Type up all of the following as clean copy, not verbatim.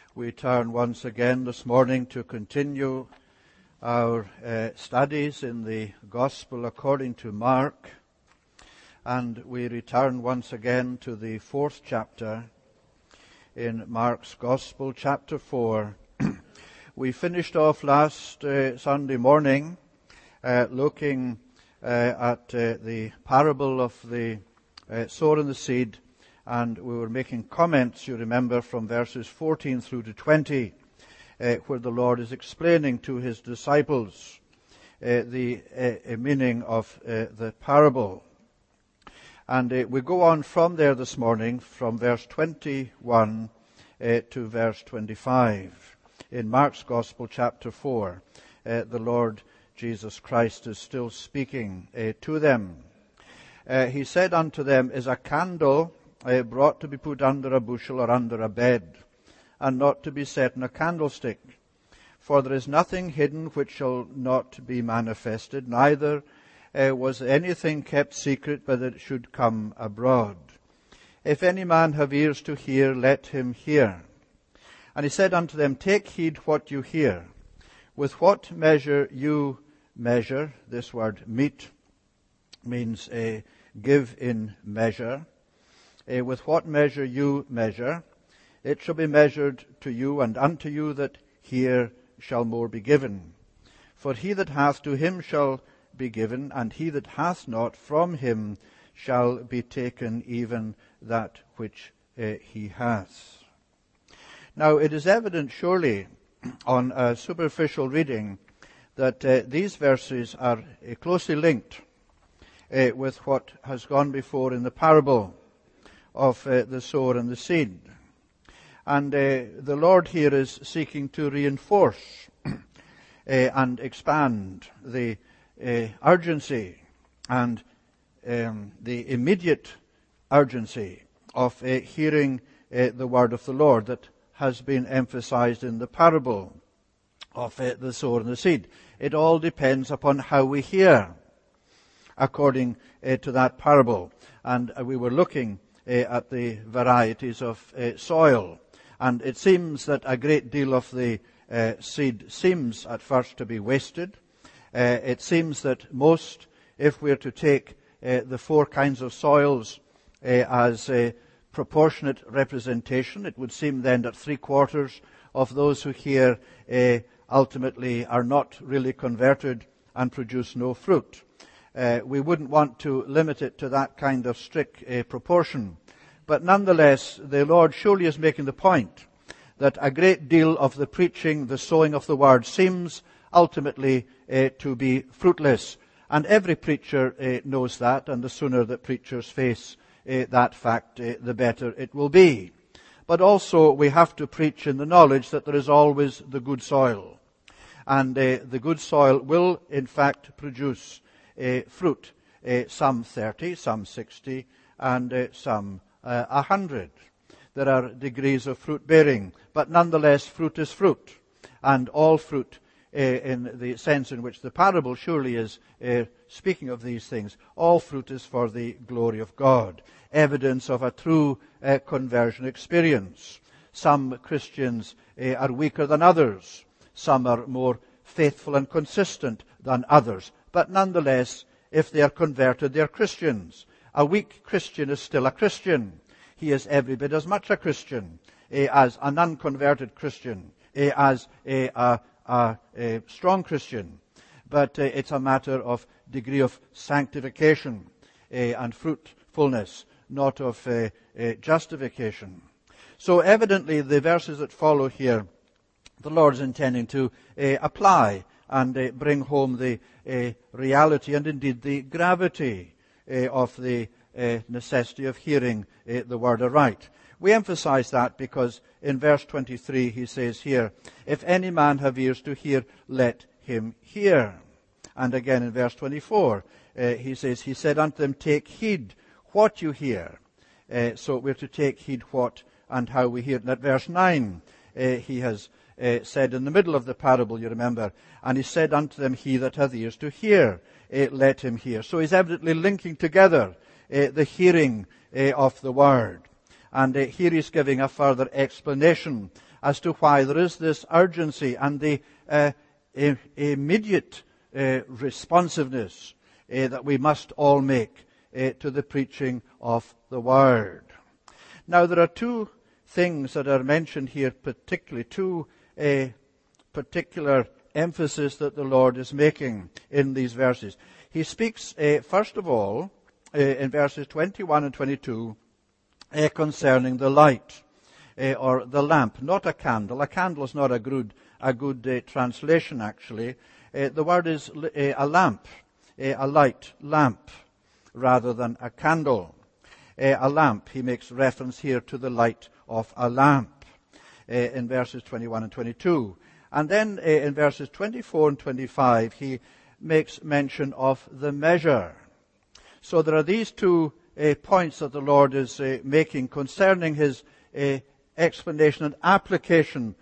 We turn once again this morning to continue our studies in the Gospel according to Mark, and we return once again to the 4th chapter in Mark's Gospel, chapter 4. We finished off last Sunday morning looking at the parable of the sower and the seed, and we were making comments, you remember, from verses 14 through to 20, where the Lord is explaining to his disciples the meaning of the parable. And we go on from there this morning, from verse 21 to verse 25. In Mark's Gospel, chapter 4, the Lord Jesus Christ is still speaking to them. He said unto them, Is a candle brought to be put under a bushel or under a bed, and not to be set in a candlestick? For there is nothing hidden which shall not be manifested, neither was anything kept secret, but that it should come abroad. If any man have ears to hear, let him hear. And he said unto them, Take heed what you hear. With what measure you measure, this word mete means give in measure. With what measure you measure, it shall be measured to you, and unto you that hear shall more be given. For he that hath, to him shall be given, and he that hath not, from him shall be taken even that which he hath. Now it is evident surely on a superficial reading that these verses are closely linked with what has gone before in the parable of the sower and the seed. And the Lord here is seeking to reinforce and expand the urgency and the immediate urgency of hearing the word of the Lord that has been emphasized in the parable of the sower and the seed. It all depends upon how we hear according to that parable. And we were looking at the varieties of soil. And it seems that a great deal of the seed seems at first to be wasted. It seems that most, if we're to take the four kinds of soils as a proportionate representation, it would seem then that 3/4 of those who hear ultimately are not really converted and produce no fruit. We wouldn't want to limit it to that kind of strict proportion. But nonetheless, the Lord surely is making the point that a great deal of the preaching, the sowing of the word, seems ultimately to be fruitless. And every preacher knows that, and the sooner that preachers face that fact, the better it will be. But also we have to preach in the knowledge that there is always the good soil. And the good soil will, in fact, produce fruit, some 30, some 60, and some 100. There are degrees of fruit bearing, but nonetheless fruit is fruit. And all fruit, in the sense in which the parable surely is speaking of these things, all fruit is for the glory of God. Evidence of a true conversion experience. Some Christians are weaker than others. Some are more faithful and consistent than others. But nonetheless, if they are converted, they are Christians. A weak Christian is still a Christian. He is every bit as much a Christian as an unconverted Christian, as a strong Christian. But it's a matter of degree of sanctification and fruitfulness, not of justification. So evidently the verses that follow here, the Lord is intending to apply and bring home the reality and indeed the gravity of the necessity of hearing the word aright. We emphasize that because in verse 23 he says here, If any man have ears to hear, let him hear. And again in verse 24 he says, He said unto them, Take heed what you hear. So we're to take heed what and how we hear. And at verse 9 he has said in the middle of the parable, you remember, and he said unto them, He that hath ears to hear, let him hear. So he's evidently linking together the hearing of the word. And here he's giving a further explanation as to why there is this urgency and the immediate responsiveness that we must all make to the preaching of the Word. Now, there are two things that are mentioned here, particularly two particular emphasis that the Lord is making in these verses. He speaks, first of all, in verses 21 and 22, concerning the light, or the lamp, not a candle. A candle is not a good translation, actually. The word is a lamp, a light lamp, rather than a candle. A lamp, he makes reference here to the light of a lamp in verses 21 and 22. And then in verses 24 and 25, he makes mention of the measure. So there are these two points that the Lord is making concerning his explanation and application,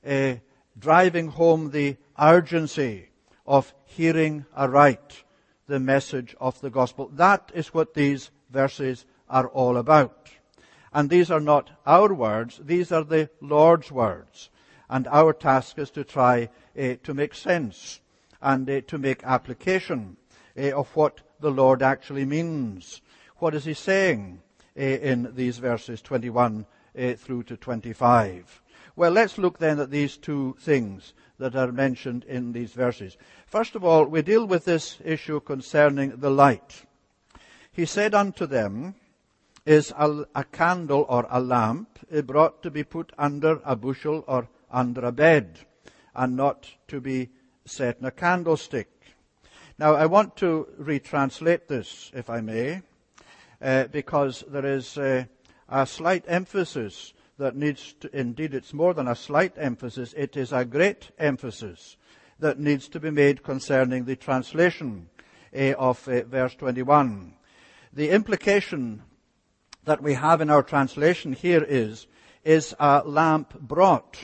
driving home the urgency of hearing aright the message of the gospel. That is what these verses are all about. And these are not our words, these are the Lord's words. And our task is to try to make sense and to make application of what the Lord actually means. What is he saying in these verses 21 through to 25? Well, let's look then at these two things that are mentioned in these verses. First of all, we deal with this issue concerning the light. He said unto them, is a candle or a lamp brought to be put under a bushel or under a bed, and not to be set in a candlestick. Now, I want to retranslate this, if I may, because there is a slight emphasis that needs to, indeed it's more than a slight emphasis, it is a great emphasis that needs to be made concerning the translation of verse 21. The implication that we have in our translation here is a lamp brought.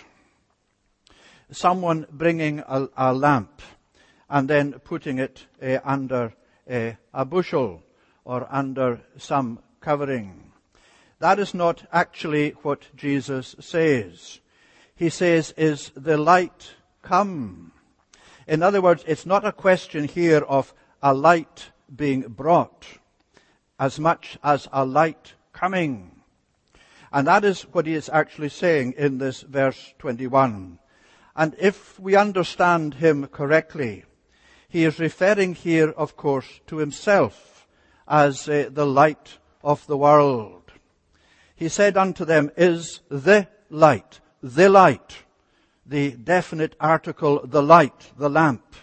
Someone bringing a lamp and then putting it under a bushel or under some covering. That is not actually what Jesus says. He says, is the light come? In other words, it's not a question here of a light being brought as much as a light coming. And that is what he is actually saying in this verse 21. And if we understand him correctly, he is referring here, of course, to himself as the light of the world. He said unto them, is the light, the definite article, the light, the lamp.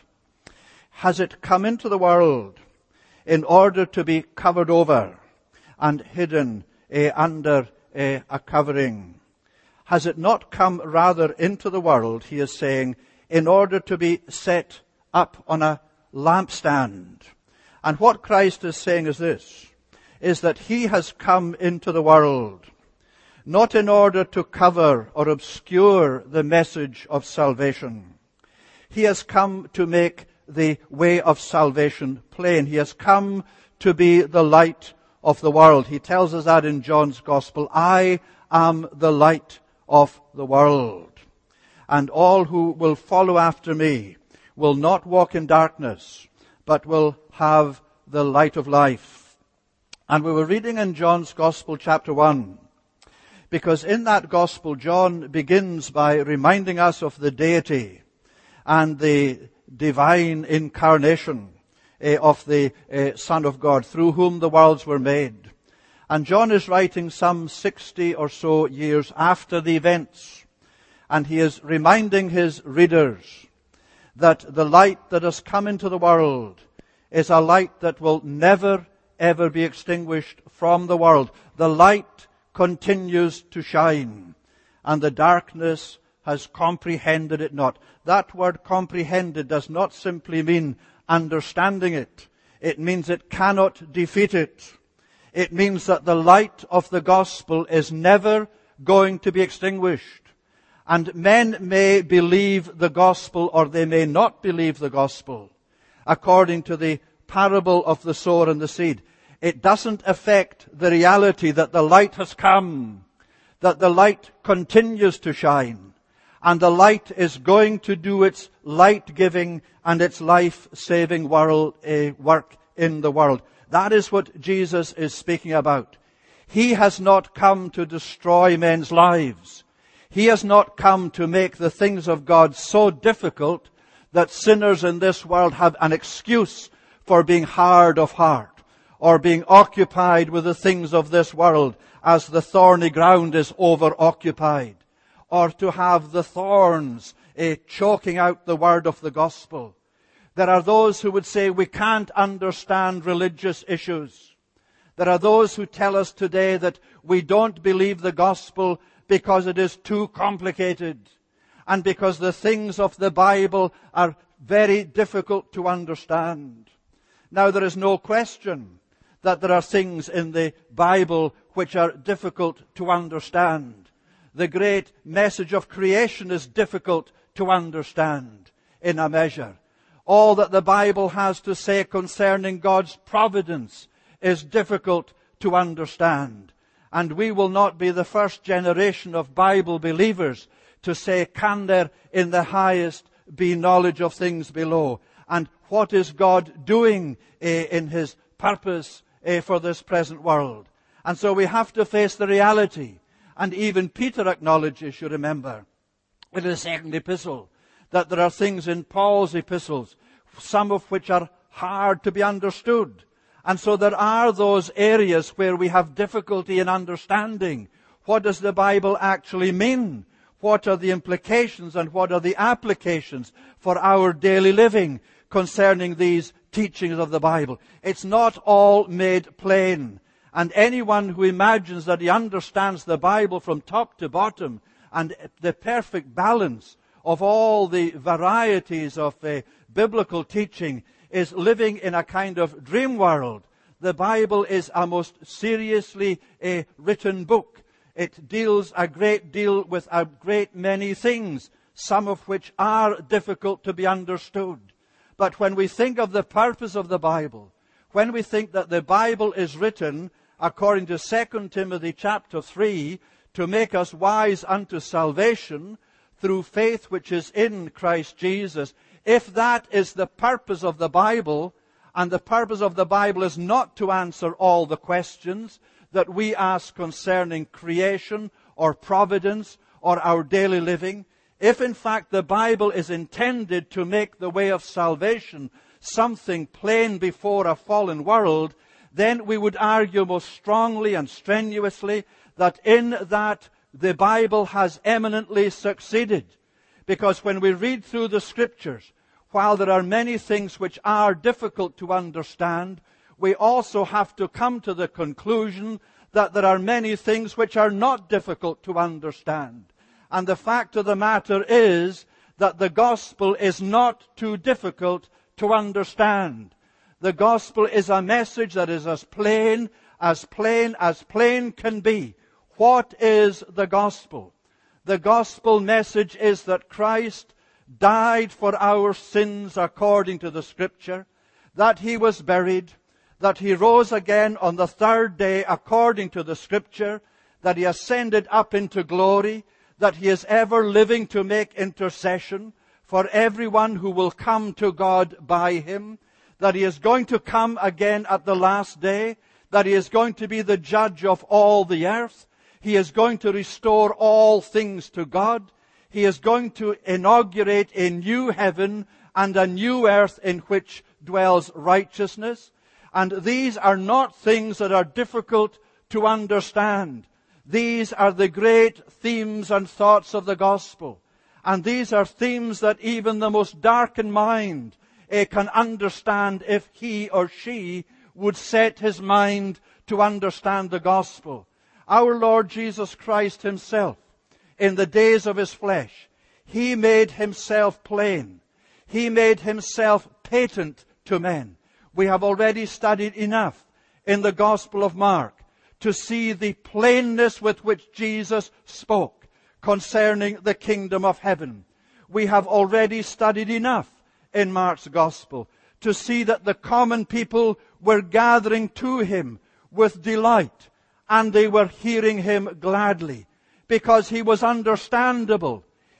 Has it come into the world in order to be covered over and hidden under a covering? Has it not come rather into the world, he is saying, in order to be set up on a lampstand? And what Christ is saying is this, is that he has come into the world not in order to cover or obscure the message of salvation. He has come to make the way of salvation plain. He has come to be the light of the world. He tells us that in John's Gospel, I am the light of the world. And all who will follow after me will not walk in darkness, but will have the light of life. And we were reading in John's Gospel, chapter 1, because in that Gospel, John begins by reminding us of the deity and the divine incarnation of the Son of God, through whom the worlds were made. And John is writing some 60 or so years after the events. And he is reminding his readers that the light that has come into the world is a light that will never, ever be extinguished from the world. The light continues to shine, and the darkness has comprehended it not. That word comprehended does not simply mean understanding it. It means it cannot defeat it. It means that the light of the gospel is never going to be extinguished. And men may believe the gospel or they may not believe the gospel, according to the parable of the sower and the seed. It doesn't affect the reality that the light has come, that the light continues to shine, And the light is going to do its light-giving and its life-saving work in the world. That is what Jesus is speaking about. He has not come to destroy men's lives. He has not come to make the things of God so difficult that sinners in this world have an excuse for being hard of heart or being occupied with the things of this world as the thorny ground is over-occupied, or to have the thorns choking out the word of the gospel. There are those who would say we can't understand religious issues. There are those who tell us today that we don't believe the gospel because it is too complicated and because the things of the Bible are very difficult to understand. Now, there is no question that there are things in the Bible which are difficult to understand. The great message of creation is difficult to understand in a measure. All that the Bible has to say concerning God's providence is difficult to understand. And we will not be the first generation of Bible believers to say, can there in the highest be knowledge of things below? And what is God doing in His purpose for this present world? And so we have to face the reality. And even Peter acknowledges, you remember, in his second epistle, that there are things in Paul's epistles, some of which are hard to be understood. And so there are those areas where we have difficulty in understanding. What does the Bible actually mean? What are the implications and what are the applications for our daily living concerning these teachings of the Bible? It's not all made plain. And anyone who imagines that he understands the Bible from top to bottom and the perfect balance of all the varieties of biblical teaching is living in a kind of dream world. The Bible is a most seriously written book. It deals a great deal with a great many things, some of which are difficult to be understood. But when we think of the purpose of the Bible, when we think that the Bible is written, according to 2 Timothy chapter 3, to make us wise unto salvation through faith which is in Christ Jesus, if that is the purpose of the Bible, and the purpose of the Bible is not to answer all the questions that we ask concerning creation or providence or our daily living, if in fact the Bible is intended to make the way of salvation something plain before a fallen world, then we would argue most strongly and strenuously that in that the Bible has eminently succeeded. Because when we read through the Scriptures, while there are many things which are difficult to understand, we also have to come to the conclusion that there are many things which are not difficult to understand. And the fact of the matter is that the gospel is not too difficult to understand. The gospel is a message that is as plain as plain can be. What is the gospel? The gospel message is that Christ died for our sins according to the Scripture, that He was buried, that He rose again on the third day according to the Scripture, that He ascended up into glory, that He is ever living to make intercession for everyone who will come to God by Him, that He is going to come again at the last day, that He is going to be the judge of all the earth, He is going to restore all things to God, He is going to inaugurate a new heaven and a new earth in which dwells righteousness. And these are not things that are difficult to understand. These are the great themes and thoughts of the gospel. And these are themes that even the most darkened mind can understand if he or she would set his mind to understand the gospel. Our Lord Jesus Christ Himself, in the days of His flesh, He made Himself plain. He made Himself patent to men. We have already studied enough in the Gospel of Mark to see the plainness with which Jesus spoke concerning the kingdom of heaven. We have already studied enough in Mark's Gospel to see that the common people were gathering to Him with delight, and they were hearing Him gladly, because He was understandable.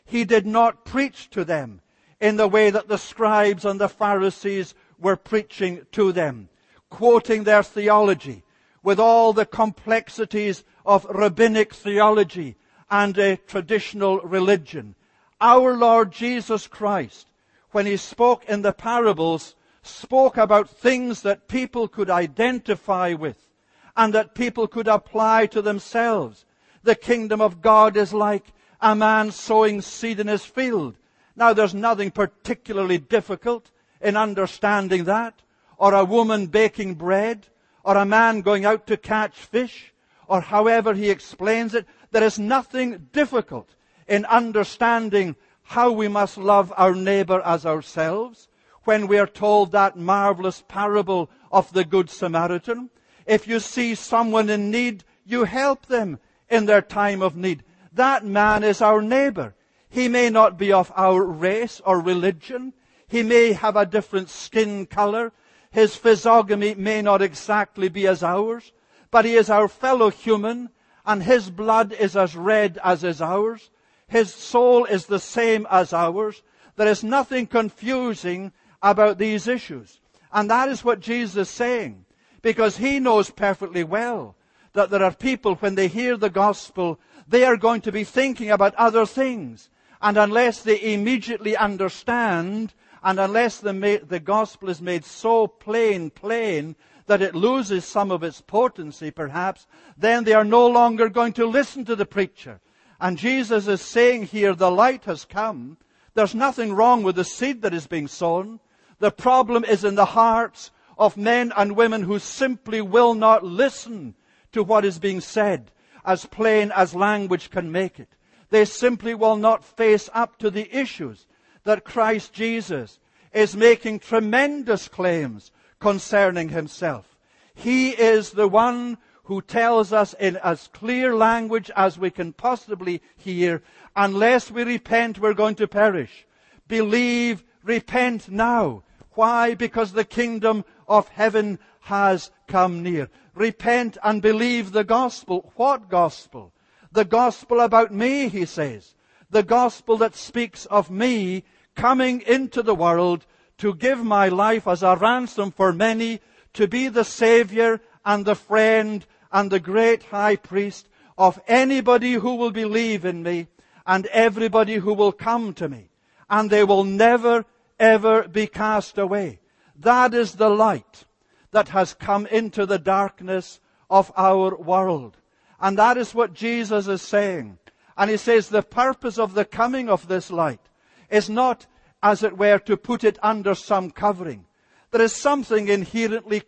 He did not preach to them in the way that the scribes and the Pharisees were preaching to them, quoting their theology with all the complexities of rabbinic theology and a traditional religion. Our Lord Jesus Christ, when He spoke in the parables, spoke about things that people could identify with and that people could apply to themselves. The kingdom of God is like a man sowing seed in his field. Now, there's nothing particularly difficult in understanding that, or a woman baking bread, or a man going out to catch fish, or however he explains it. There is nothing difficult in understanding how we must love our neighbor as ourselves when we are told that marvelous parable of the Good Samaritan. If you see someone in need, you help them in their time of need. That man is our neighbor. He may not be of our race or religion. He may have a different skin color. His physiognomy may not exactly be as ours, but he is our fellow human, and his blood is as red as is ours. His soul is the same as ours. There is nothing confusing about these issues. And that is what Jesus is saying, because He knows perfectly well that there are people, when they hear the gospel, they are going to be thinking about other things. And unless they immediately understand, and unless the gospel is made so plain that it loses some of its potency perhaps, then they are no longer going to listen to the preacher. And Jesus is saying here, the light has come. There's nothing wrong with the seed that is being sown. The problem is in the hearts of men and women who simply will not listen to what is being said, as plain as language can make it. They simply will not face up to the issues that Christ Jesus is making tremendous claims concerning Himself. He is the one who tells us in as clear language as we can possibly hear, unless we repent, we're going to perish. Believe, repent now. Why? Because the kingdom of heaven has come near. Repent and believe the gospel. What gospel? The gospel about me, He says. The gospel that speaks of me coming into the world to give my life as a ransom for many, to be the Savior and the friend and the great high priest of anybody who will believe in me and everybody who will come to me. And they will never, ever be cast away. That is the light that has come into the darkness of our world. And that is what Jesus is saying. And He says the purpose of the coming of this light is not, as it were, to put it under some covering. There is something inherently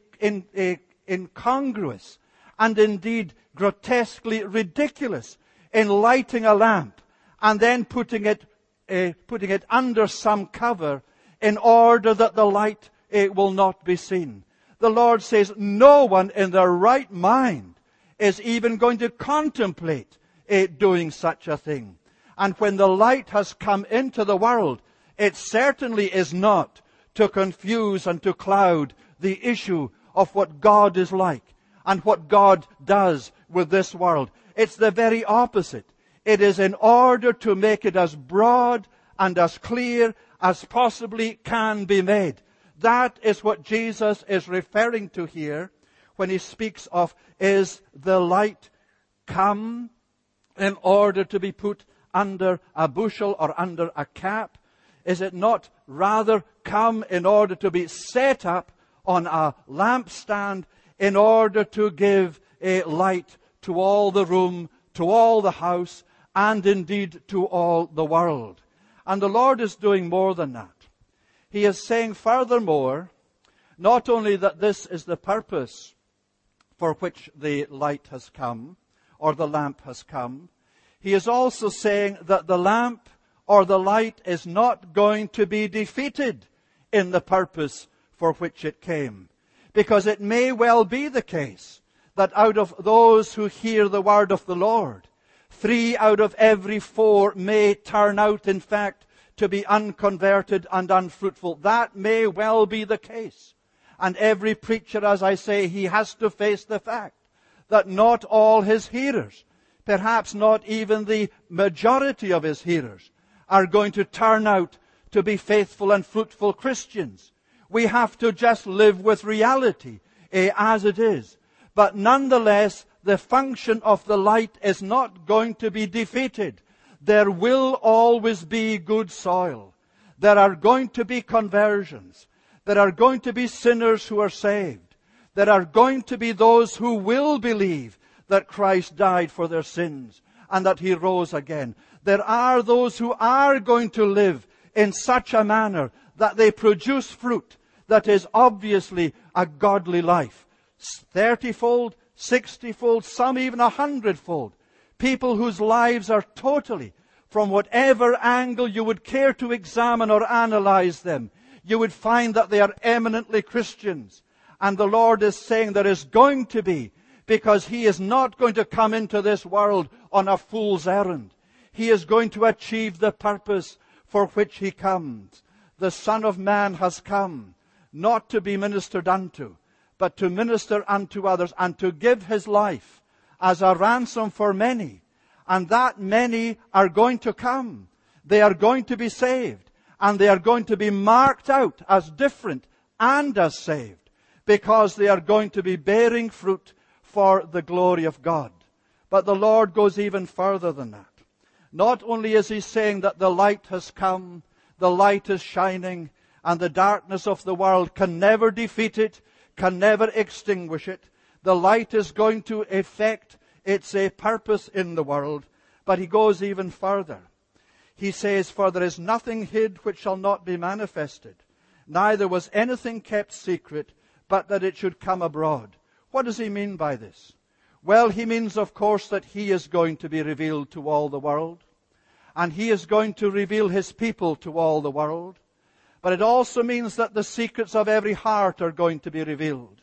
incongruous and indeed grotesquely ridiculous in lighting a lamp and then putting it under some cover in order that the light will not be seen. The Lord says no one in their right mind is even going to contemplate doing such a thing. And when the light has come into the world, it certainly is not to confuse and to cloud the issue of what God is like and what God does with this world. It's the very opposite. It is in order to make it as broad and as clear as possibly can be made. That is what Jesus is referring to here when He speaks of, is the light come in order to be put under a bushel or under a cap? Is it not rather come in order to be set up on a lampstand in order to give a light to all the room, to all the house, and indeed to all the world? And the Lord is doing more than that. He is saying furthermore, not only that this is the purpose for which the light has come, or the lamp has come, He is also saying that the lamp or the light is not going to be defeated in the purpose for which it came. Because it may well be the case that out of those who hear the word of the Lord, 3 out of every 4 may turn out, in fact, to be unconverted and unfruitful. That may well be the case. And every preacher, as I say, he has to face the fact that not all his hearers, perhaps not even the majority of his hearers, are going to turn out to be faithful and fruitful Christians. We have to just live with reality as it is. But nonetheless, the function of the light is not going to be defeated. There will always be good soil. There are going to be conversions. There are going to be sinners who are saved. There are going to be those who will believe that Christ died for their sins and that He rose again. There are those who are going to live in such a manner that they produce fruit that is obviously a godly life. 30-fold, 60-fold, some even 100-fold. People whose lives are totally, from whatever angle you would care to examine or analyze them, you would find that they are eminently Christians. And the Lord is saying there is going to be, because He is not going to come into this world on a fool's errand. He is going to achieve the purpose for which He comes. The Son of Man has come, not to be ministered unto, but to minister unto others and to give His life as a ransom for many. And that many are going to come. They are going to be saved. And they are going to be marked out as different and as saved, because they are going to be bearing fruit for the glory of God. But the Lord goes even further than that. Not only is He saying that the light has come, the light is shining, and the darkness of the world can never defeat it, can never extinguish it. The light is going to effect its purpose in the world. But He goes even further. He says, "For there is nothing hid which shall not be manifested, neither was anything kept secret, but that it should come abroad." What does He mean by this? Well, He means, of course, that He is going to be revealed to all the world. And He is going to reveal His people to all the world. But it also means that the secrets of every heart are going to be revealed.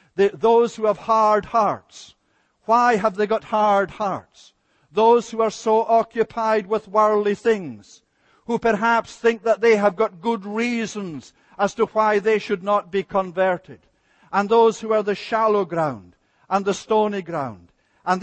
Those who have hard hearts. Why have they got hard hearts? Those who are so occupied with worldly things, who perhaps think that they have got good reasons as to why they should not be converted. And those who are the shallow ground and the stony ground. And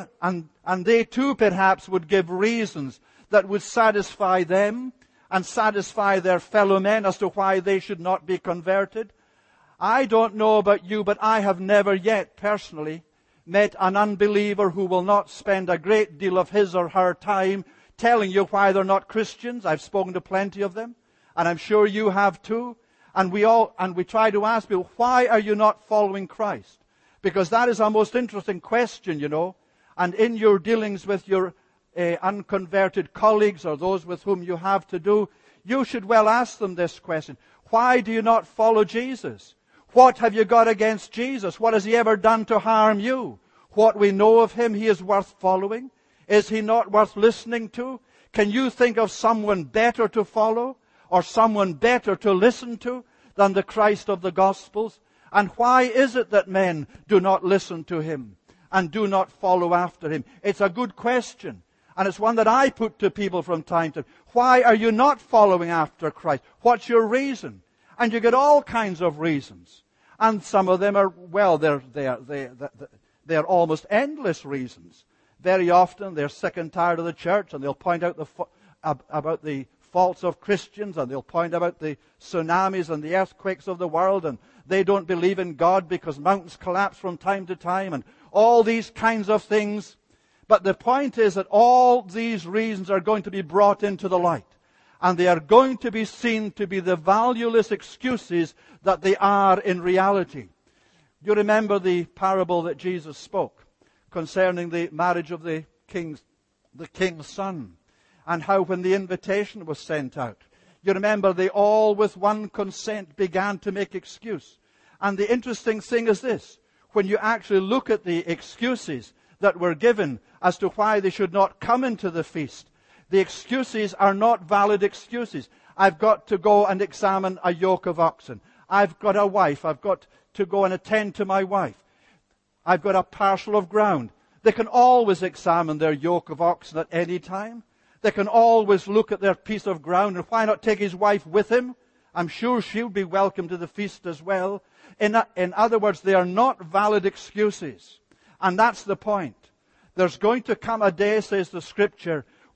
they too perhaps would give reasons that would satisfy them and satisfy their fellow men as to why they should not be converted. I don't know about you, but I have never yet personally met an unbeliever who will not spend a great deal of his or her time telling you why they're not Christians. I've spoken to plenty of them, and I'm sure you have too. And we try to ask people, why are you not following Christ? Because that is a most interesting question, you know. And in your dealings with your unconverted colleagues or those with whom you have to do, you should well ask them this question. Why do you not follow Jesus? What have you got against Jesus? What has He ever done to harm you? What we know of Him, He is worth following. Is He not worth listening to? Can you think of someone better to follow or someone better to listen to than the Christ of the Gospels? And why is it that men do not listen to Him and do not follow after Him? It's a good question. And it's one that I put to people from time to time. Why are you not following after Christ? What's your reason? And you get all kinds of reasons. And some of them are, well, they're almost endless reasons. Very often they're sick and tired of the church, and they'll point out about the faults of Christians, and they'll point about the tsunamis and the earthquakes of the world, and they don't believe in God because mountains collapse from time to time, and all these kinds of things. But the point is that all these reasons are going to be brought into the light. And they are going to be seen to be the valueless excuses that they are in reality. You remember the parable that Jesus spoke concerning the marriage of the king's son, and how when the invitation was sent out, you remember they all with one consent began to make excuse. And the interesting thing is this: when you actually look at the excuses that were given as to why they should not come into the feast, the excuses are not valid excuses. I've got to go and examine a yoke of oxen. I've got a wife. I've got to go and attend to my wife. I've got a parcel of ground. They can always examine their yoke of oxen at any time. They can always look at their piece of ground, and why not take his wife with him? I'm sure she'll be welcome to the feast as well. In other words, they are not valid excuses. And that's the point. There's going to come a day, says the Scripture,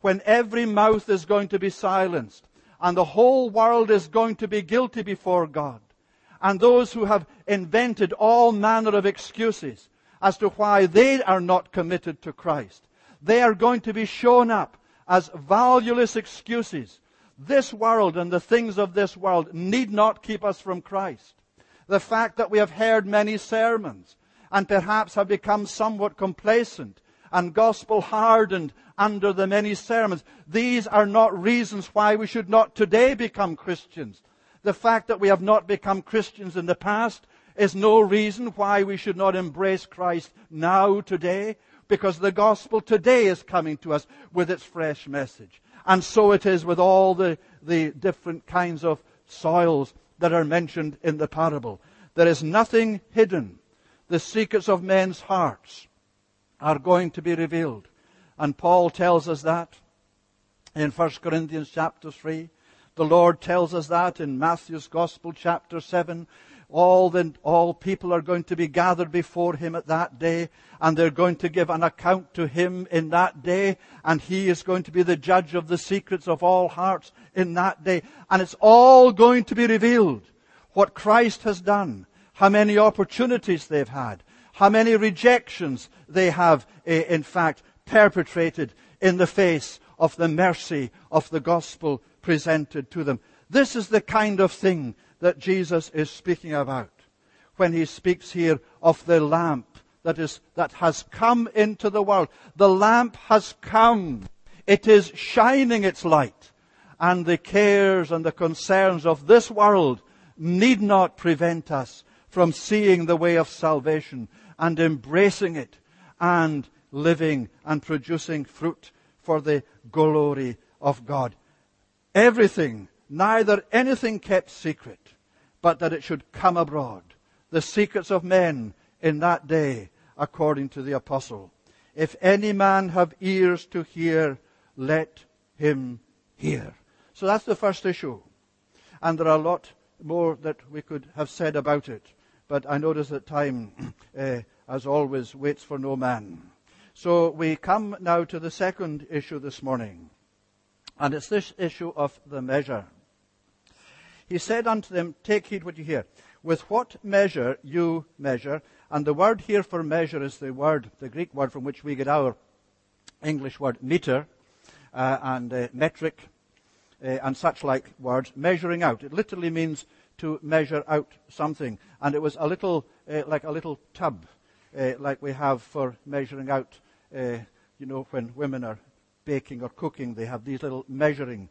when every mouth is going to be silenced, and the whole world is going to be guilty before God, and those who have invented all manner of excuses as to why they are not committed to Christ, they are going to be shown up as valueless excuses. This world and the things of this world need not keep us from Christ. The fact that we have heard many sermons and perhaps have become somewhat complacent and gospel hardened under the many sermons, these are not reasons why we should not today become Christians. The fact that we have not become Christians in the past is no reason why we should not embrace Christ now, today, because the gospel today is coming to us with its fresh message. And so it is with all the different kinds of soils that are mentioned in the parable. There is nothing hidden. The secrets of men's hearts are going to be revealed. And Paul tells us that in 1 Corinthians chapter 3. The Lord tells us that in Matthew's Gospel chapter 7. All people are going to be gathered before Him at that day, and they're going to give an account to Him in that day, and He is going to be the judge of the secrets of all hearts in that day. And it's all going to be revealed. What Christ has done, how many opportunities they've had, how many rejections they have, in fact, perpetrated in the face of the mercy of the gospel presented to them. This is the kind of thing that Jesus is speaking about when He speaks here of the lamp that has come into the world. The lamp has come. It is shining its light. And the cares and the concerns of this world need not prevent us from seeing the way of salvation and embracing it and living and producing fruit for the glory of God. Everything, neither anything kept secret, but that it should come abroad. The secrets of men in that day, according to the apostle. If any man have ears to hear, let him hear. So that's the first issue. And there are a lot more that we could have said about it. But I notice that time, as always, waits for no man. So we come now to the second issue this morning. And it's this issue of the measure. He said unto them, take heed what you hear. With what measure you measure, and the word here for measure is the Greek word from which we get our English word meter, and metric, and such like words, measuring out. It literally means to measure out something. And it was a little, like a little tub, like we have for measuring out, when women are baking or cooking, they have these little measuring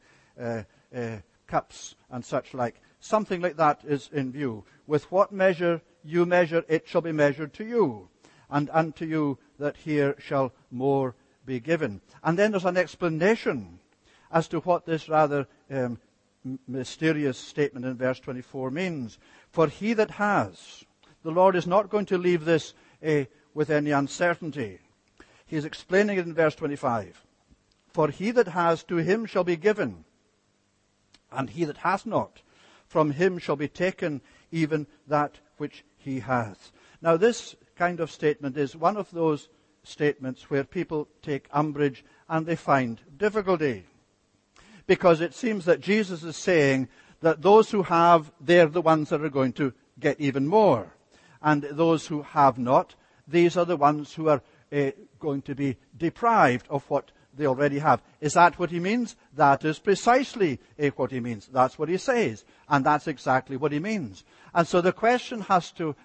cups and such like. Something like that is in view. With what measure you measure, it shall be measured to you. And unto you that hear shall more be given. And then there's an explanation as to what this rather mysterious statement in verse 24 means. For he that has, the Lord is not going to leave this with any uncertainty. He is explaining it in verse 25. For he that has, to him shall be given, and he that hath not, from him shall be taken even that which he hath. Now this kind of statement is one of those statements where people take umbrage and they find difficulty. Because it seems that Jesus is saying that those who have, they're the ones that are going to get even more. And those who have not, these are the ones who are going to be deprived of what they already have. Is that what he means? That is precisely what he means. That's what he says. And that's exactly what he means. And so the question has to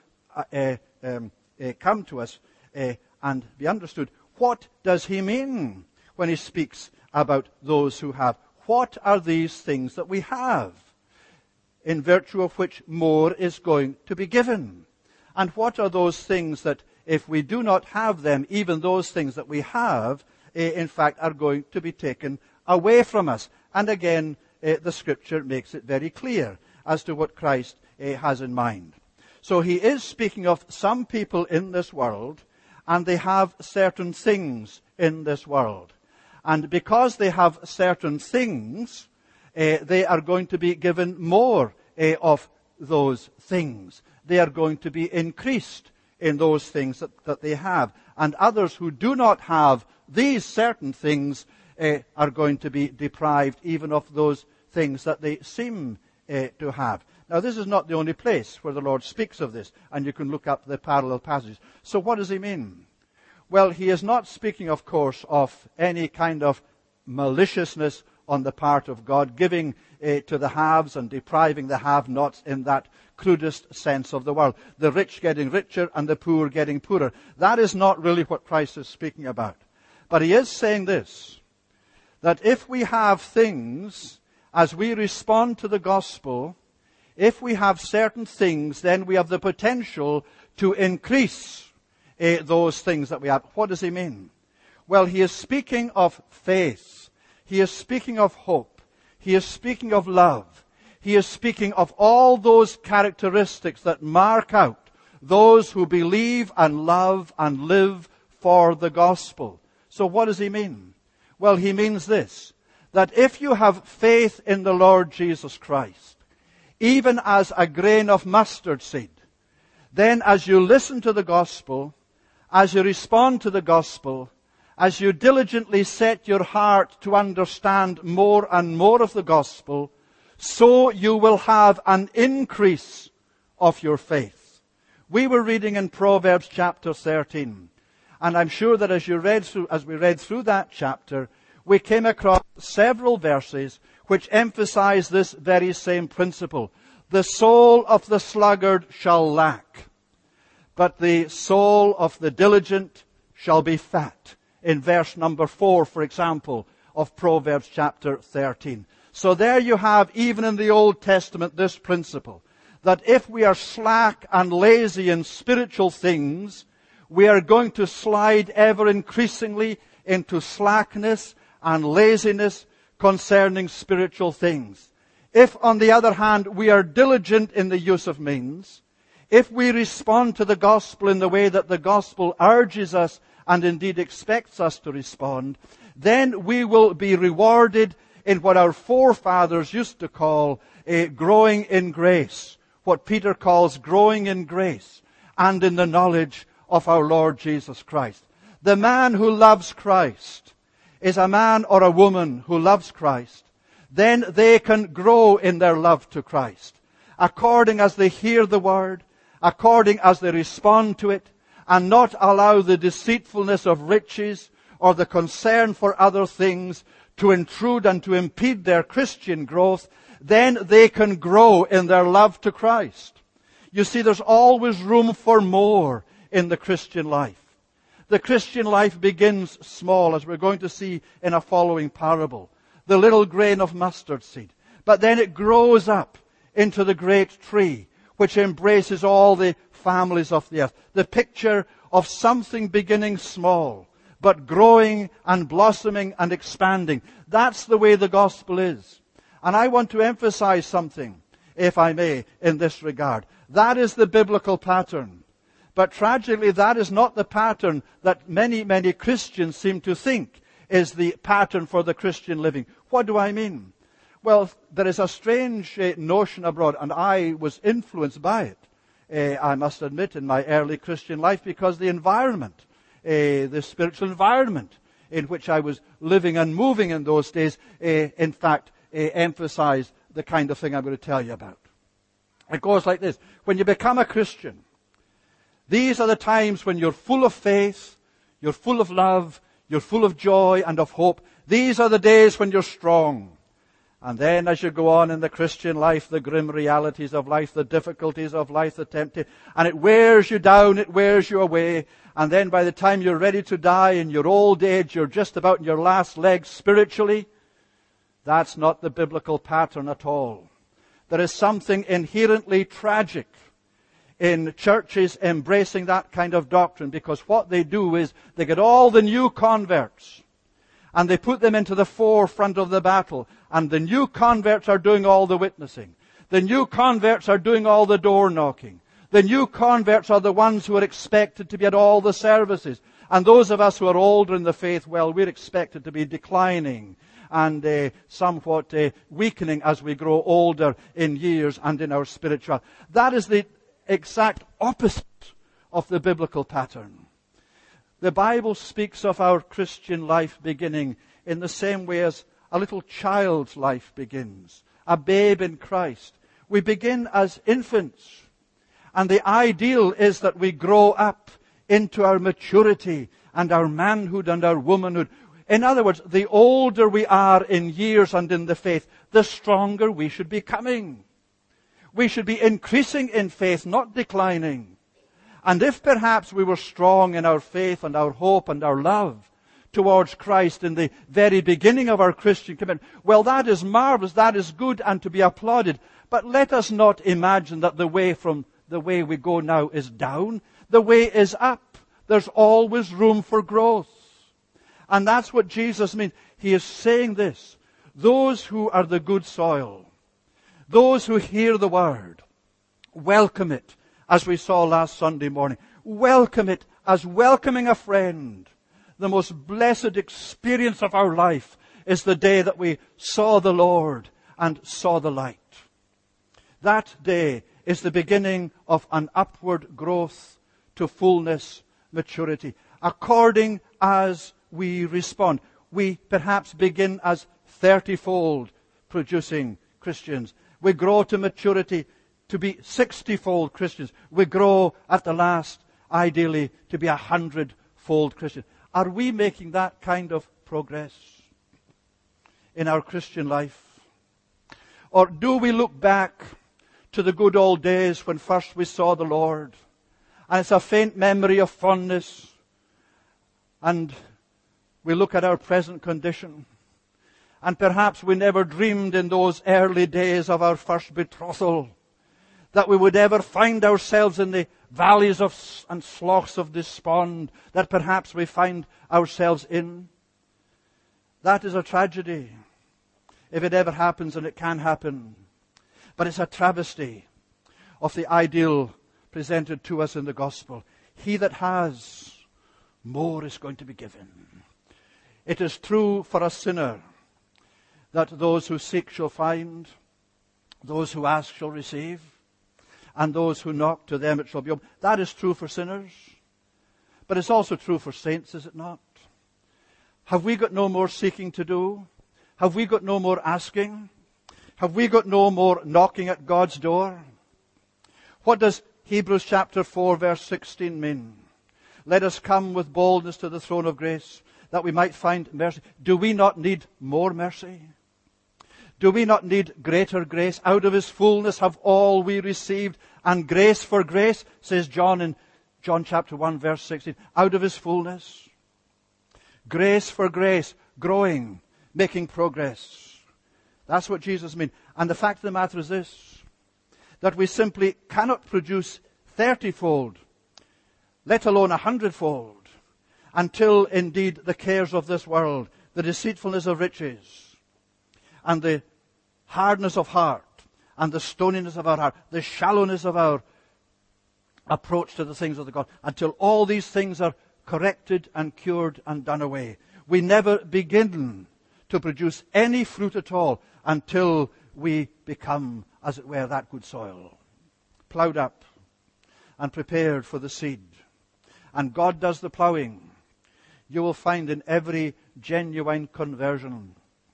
come to us and be understood. What does he mean when he speaks about those who have? What are these things that we have, in virtue of which more is going to be given? And what are those things that, if we do not have them, even those things that we have, in fact, are going to be taken away from us? And again, the Scripture makes it very clear as to what Christ has in mind. So he is speaking of some people in this world, and they have certain things in this world. And because they have certain things, they are going to be given more of those things. They are going to be increased in those things that they have. And others who do not have these certain things, are going to be deprived even of those things that they seem to have. Now, this is not the only place where the Lord speaks of this, and you can look up the parallel passages. So what does he mean? Well, he is not speaking, of course, of any kind of maliciousness on the part of God, giving to the haves and depriving the have-nots in that crudest sense of the word. The rich getting richer and the poor getting poorer. That is not really what Christ is speaking about. But he is saying this, that if we have things, as we respond to the gospel, if we have certain things, then we have the potential to increase those things that we have. What does he mean? Well, he is speaking of faith. He is speaking of hope. He is speaking of love. He is speaking of all those characteristics that mark out those who believe and love and live for the gospel. So what does he mean? Well, he means this, that if you have faith in the Lord Jesus Christ, even as a grain of mustard seed, then as you listen to the gospel, as you respond to the gospel, as you diligently set your heart to understand more and more of the gospel, so you will have an increase of your faith. We were reading in Proverbs chapter 13, and I'm sure that as we read through that chapter, we came across several verses which emphasize this very same principle. The soul of the sluggard shall lack, but the soul of the diligent shall be fat. In verse number 4, for example, of Proverbs chapter 13. So there you have, even in the Old Testament, this principle, that if we are slack and lazy in spiritual things, we are going to slide ever increasingly into slackness and laziness concerning spiritual things. If, on the other hand, we are diligent in the use of means, if we respond to the gospel in the way that the gospel urges us and indeed expects us to respond, then we will be rewarded in what our forefathers used to call growing in grace, what Peter calls growing in grace and in the knowledge of our Lord Jesus Christ. The man who loves Christ is a man or a woman who loves Christ. Then they can grow in their love to Christ, according as they hear the word, according as they respond to it, and not allow the deceitfulness of riches or the concern for other things to intrude and to impede their Christian growth. Then they can grow in their love to Christ. You see, there's always room for more in the Christian life. The Christian life begins small, as we're going to see in a following parable. The little grain of mustard seed. But then it grows up into the great tree, which embraces all the families of the earth. The picture of something beginning small, but growing and blossoming and expanding. That's the way the gospel is. And I want to emphasize something, if I may, in this regard. That is the biblical pattern. But tragically, that is not the pattern that many, many Christians seem to think is the pattern for the Christian living. What do I mean? Well, there is a strange notion abroad, and I was influenced by it, I must admit, in my early Christian life, because the environment, the spiritual environment in which I was living and moving in those days, in fact, emphasized the kind of thing I'm going to tell you about. It goes like this. When you become a Christian, these are the times when you're full of faith, you're full of love, you're full of joy and of hope. These are the days when you're strong. And then as you go on in the Christian life, the grim realities of life, the difficulties of life, the temptation, and it wears you down, it wears you away. And then by the time you're ready to die in your old age, you're just about in your last legs spiritually. That's not the biblical pattern at all. There is something inherently tragic in churches embracing that kind of doctrine, because what they do is they get all the new converts and they put them into the forefront of the battle, and the new converts are doing all the witnessing. The new converts are doing all the door knocking. The new converts are the ones who are expected to be at all the services. And those of us who are older in the faith, well, we're expected to be declining and somewhat weakening as we grow older in years and in our spiritual. That is the exact opposite of the biblical pattern. The Bible speaks of our Christian life beginning in the same way as a little child's life begins, a babe in Christ. We begin as infants. And the ideal is that we grow up into our maturity and our manhood and our womanhood. In other words, the older we are in years and in the faith, the stronger we should be becoming. We should be increasing in faith, not declining. And if perhaps we were strong in our faith and our hope and our love towards Christ in the very beginning of our Christian commitment, well, that is marvelous, that is good and to be applauded. But let us not imagine that the way we go now is down. The way is up. There's always room for growth. And that's what Jesus means. He is saying this. Those who are the good soil, those who hear the word, welcome it, as we saw last Sunday morning. Welcome it as welcoming a friend. The most blessed experience of our life is the day that we saw the Lord and saw the light. That day is the beginning of an upward growth to fullness, maturity, according as we respond. We perhaps begin as 30-fold producing Christians. We grow to maturity to be 60-fold Christians. We grow at the last, ideally, to be 100-fold Christians. Are we making that kind of progress in our Christian life? Or do we look back to the good old days when first we saw the Lord, and it's a faint memory of fondness, and we look at our present condition, and perhaps we never dreamed in those early days of our first betrothal that we would ever find ourselves in the valleys and sloughs of despond that perhaps we find ourselves in. That is a tragedy, if it ever happens, and it can happen. But it's a travesty of the ideal presented to us in the gospel. He that has, more is going to be given. It is true for a sinner that those who seek shall find, those who ask shall receive, and those who knock, to them it shall be opened. That is true for sinners. But it's also true for saints, is it not? Have we got no more seeking to do? Have we got no more asking? Have we got no more knocking at God's door? What does Hebrews chapter 4 verse 16 mean? Let us come with boldness to the throne of grace, that we might find mercy. Do we not need more mercy? Do we not need greater grace? Out of His fullness have all we received, and grace for grace, says John in John chapter 1 verse 16. Out of His fullness. Grace for grace, growing, making progress. That's what Jesus means. And the fact of the matter is this, that we simply cannot produce 30-fold, let alone 100-fold, until indeed the cares of this world, the deceitfulness of riches, and the hardness of heart, and the stoniness of our heart, the shallowness of our approach to the things of the God, until all these things are corrected and cured and done away. We never begin to produce any fruit at all until we become, as it were, that good soil, ploughed up and prepared for the seed. And God does the ploughing. You will find in every genuine conversion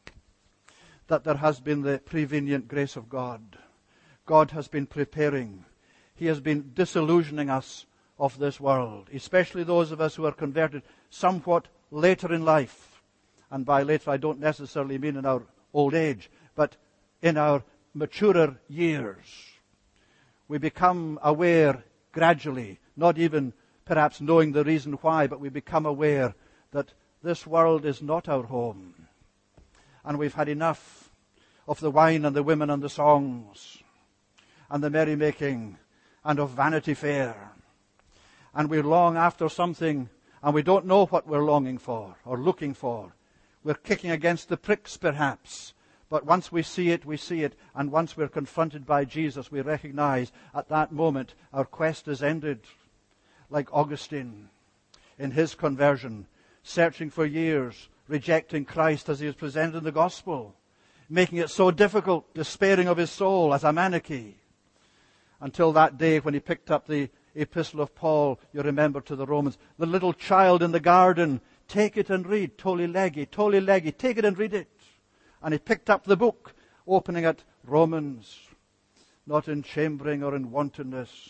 that there has been the prevenient grace of God. God has been preparing. He has been disillusioning us of this world, especially those of us who are converted somewhat later in life. And by later, I don't necessarily mean in our old age, but in our maturer years. We become aware gradually, not even perhaps knowing the reason why, but we become aware that this world is not our home. And we've had enough of the wine and the women and the songs and the merrymaking and of Vanity Fair. And we long after something, and we don't know what we're longing for or looking for. We're kicking against the pricks, perhaps. But once we see it, we see it. And once we're confronted by Jesus, we recognize at that moment our quest is ended. Like Augustine in his conversion, searching for years, rejecting Christ as He is presented in the gospel, making it so difficult, despairing of his soul as a Manichae, until that day when he picked up the epistle of Paul, you remember, to the Romans. The little child in the garden take it and read. Toli legi, take it and read it. And he picked up the book, opening at Romans. Not in chambering or in wantonness,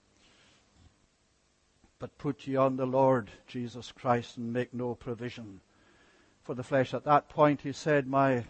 but put ye on the Lord Jesus Christ and make no provision for the flesh. At that point he said, my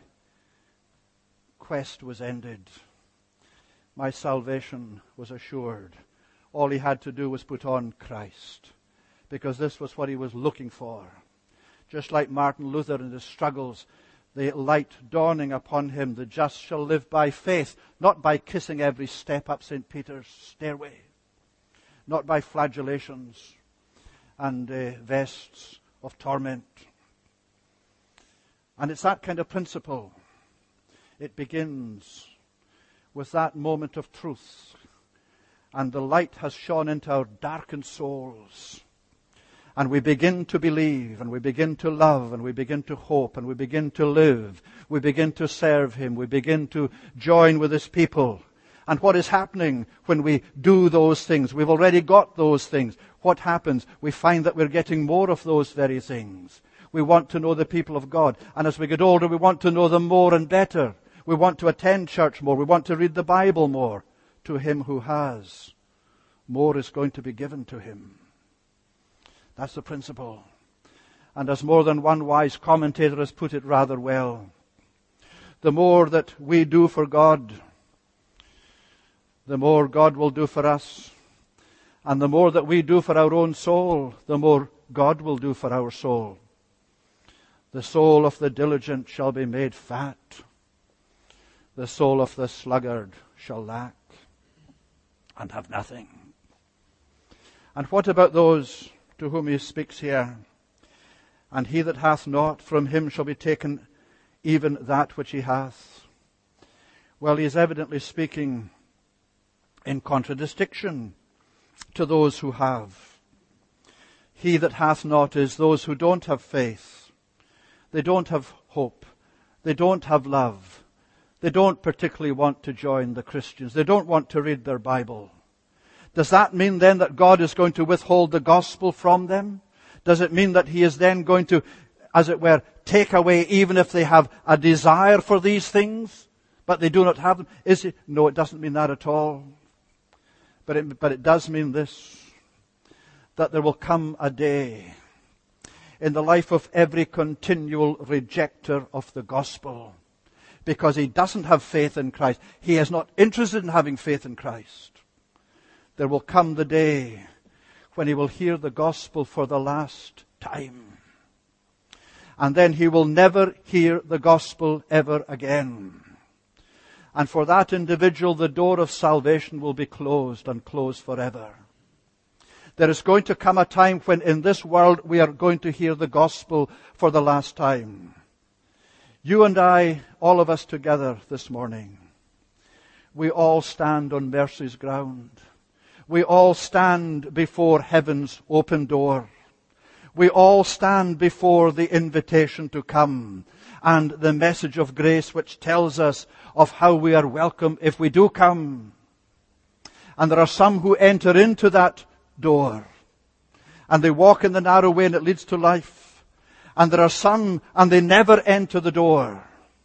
quest was ended. My salvation was assured. All he had to do was put on Christ, because this was what he was looking for. Just like Martin Luther in his struggles, the light dawning upon him, the just shall live by faith, not by kissing every step up St. Peter's stairway, not by flagellations and vests of torment. And it's that kind of principle. It begins with that moment of truth, and the light has shone into our darkened souls. And we begin to believe, and we begin to love, and we begin to hope, and we begin to live. We begin to serve Him. We begin to join with His people. And what is happening when we do those things? We've already got those things. What happens? We find that we're getting more of those very things. We want to know the people of God. And as we get older, we want to know them more and better. We want to attend church more. We want to read the Bible more. To him who has, more is going to be given to him. That's the principle. And as more than one wise commentator has put it rather well, the more that we do for God, the more God will do for us. And the more that we do for our own soul, the more God will do for our soul. The soul of the diligent shall be made fat. The soul of the sluggard shall lack and have nothing. And what about those to whom he speaks here? And he that hath not, from him shall be taken even that which he hath. Well, he is evidently speaking in contradistinction to those who have. He that hath not is those who don't have faith. They don't have hope. They don't have love. They don't particularly want to join the Christians. They don't want to read their Bible. Does that mean then that God is going to withhold the gospel from them? Does it mean that He is then going to, as it were, take away even if they have a desire for these things, but they do not have them? No, it doesn't mean that at all. But it does mean this, that there will come a day in the life of every continual rejecter of the gospel, because he doesn't have faith in Christ. He is not interested in having faith in Christ. There will come the day when he will hear the gospel for the last time. And then he will never hear the gospel ever again. And for that individual, the door of salvation will be closed and closed forever. There is going to come a time when in this world we are going to hear the gospel for the last time. You and I, all of us together this morning, we all stand on mercy's ground. We all stand before heaven's open door. We all stand before the invitation to come and the message of grace which tells us of how we are welcome if we do come. And there are some who enter into that door and they walk in the narrow way and it leads to life. And there are some and they never enter the door.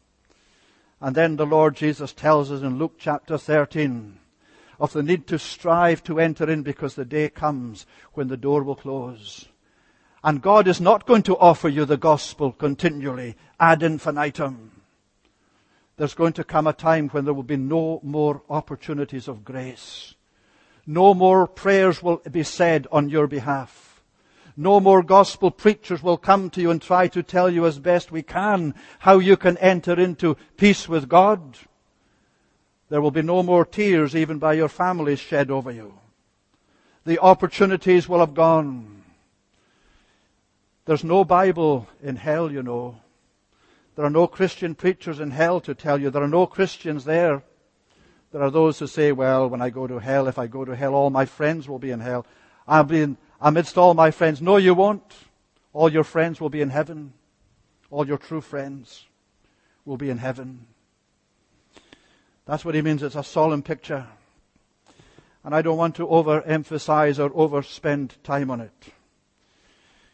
And then the Lord Jesus tells us in Luke chapter 13 of the need to strive to enter in, because the day comes when the door will close. And God is not going to offer you the gospel continually, ad infinitum. There's going to come a time when there will be no more opportunities of grace. No more prayers will be said on your behalf. No more gospel preachers will come to you and try to tell you as best we can how you can enter into peace with God. There will be no more tears even by your families shed over you. The opportunities will have gone. There's no Bible in hell, you know. There are no Christian preachers in hell to tell you. There are no Christians there. There are those who say, well, when I go to hell, if I go to hell, all my friends will be in hell. I'll be amidst all my friends. No, you won't. All your friends will be in heaven. All your true friends will be in heaven. That's what he means. It's a solemn picture. And I don't want to overemphasize or overspend time on it.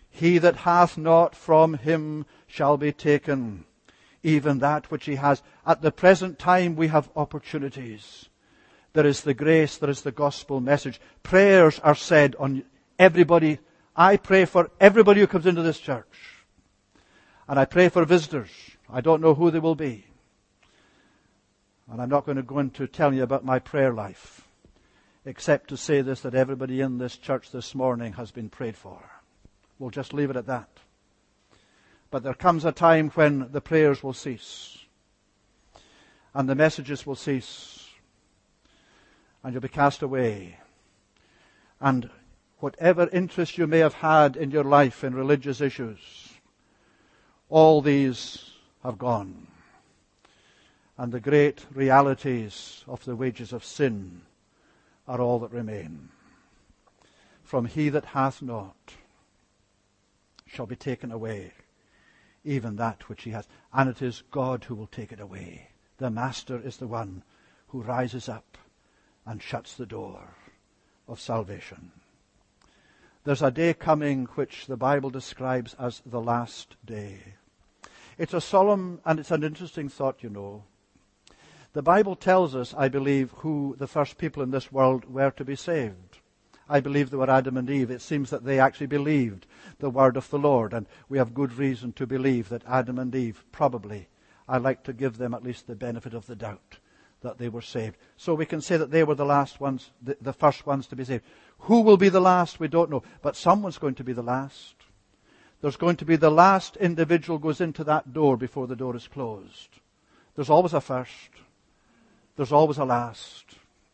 He that hath not, from him shall be taken even that which he has. At the present time we have opportunities. There is the grace, there is the gospel message. Prayers are said on everybody. I pray for everybody who comes into this church. And I pray for visitors. I don't know who they will be. And I'm not going to go into telling you about my prayer life, except to say this, that everybody in this church this morning has been prayed for. We'll just leave it at that. But there comes a time when the prayers will cease, and the messages will cease, and you'll be cast away. And whatever interest you may have had in your life in religious issues, all these have gone. And the great realities of the wages of sin are all that remain. From he that hath not shall be taken away, even that which he has. And it is God who will take it away. The Master is the one who rises up and shuts the door of salvation. There's a day coming which the Bible describes as the last day. It's a solemn and it's an interesting thought, you know. The Bible tells us, I believe, who the first people in this world were to be saved. I believe they were Adam and Eve. It seems that they actually believed the word of the Lord, and we have good reason to believe that Adam and Eve probably, I like to give them at least the benefit of the doubt, that they were saved. So we can say that they were the last ones, the first ones to be saved. Who will be the last? We don't know. But someone's going to be the last. There's going to be the last individual goes into that door before the door is closed. There's always a first. There's always a last.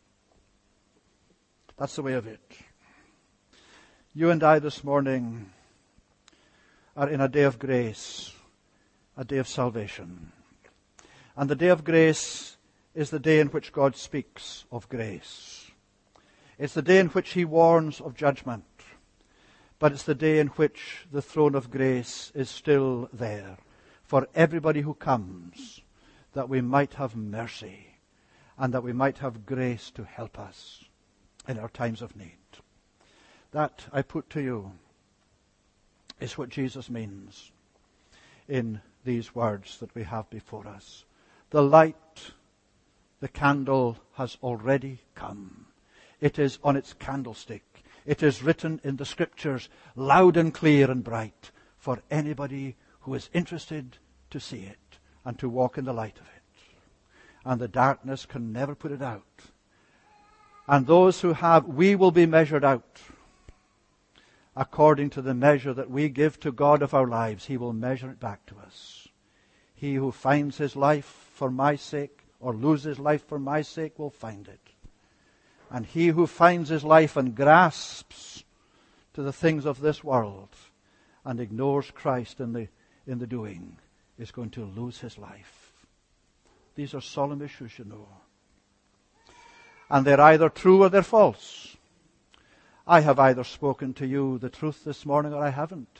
That's the way of it. You and I this morning are in a day of grace, a day of salvation. And the day of grace is the day in which God speaks of grace. It's the day in which he warns of judgment. But it's the day in which the throne of grace is still there for everybody who comes, that we might have mercy and that we might have grace to help us in our times of need. That, I put to you, is what Jesus means in these words that we have before us. The light, the candle has already come. It is on its candlestick. It is written in the Scriptures, loud and clear and bright, for anybody who is interested to see it and to walk in the light of it. And the darkness can never put it out. And those who have, we will be measured out. According to the measure that we give to God of our lives, he will measure it back to us. He who finds his life for my sake, or loses life for my sake, will find it. And he who finds his life and grasps to the things of this world and ignores Christ in the doing is going to lose his life. These are solemn issues, you know. And they're either true or they're false. I have either spoken to you the truth this morning or I haven't.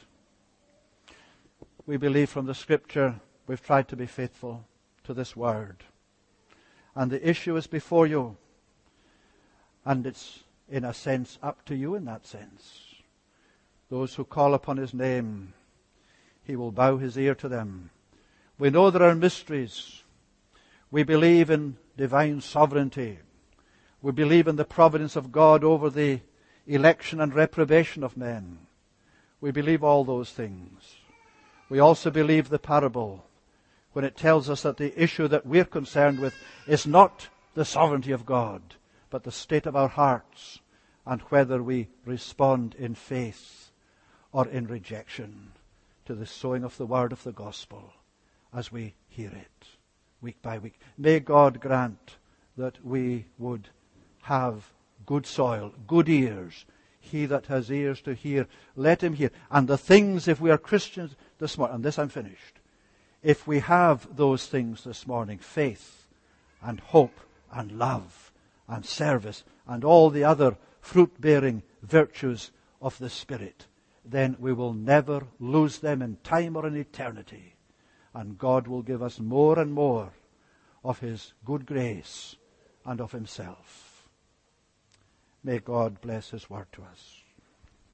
We believe from the Scripture we've tried to be faithful to this word. And the issue is before you. And it's, in a sense, up to you in that sense. Those who call upon his name, he will bow his ear to them. We know there are mysteries. We believe in divine sovereignty. We believe in the providence of God over the election and reprobation of men. We believe all those things. We also believe the parable when it tells us that the issue that we're concerned with is not the sovereignty of God, but the state of our hearts and whether we respond in faith or in rejection to the sowing of the word of the gospel as we hear it week by week. May God grant that we would have good soil, good ears. He that has ears to hear, let him hear. And the things, if we are Christians this morning, and this I'm finished, if we have those things this morning, faith and hope and love and service and all the other fruit-bearing virtues of the Spirit, then we will never lose them in time or in eternity. And God will give us more and more of his good grace and of himself. May God bless his word to us.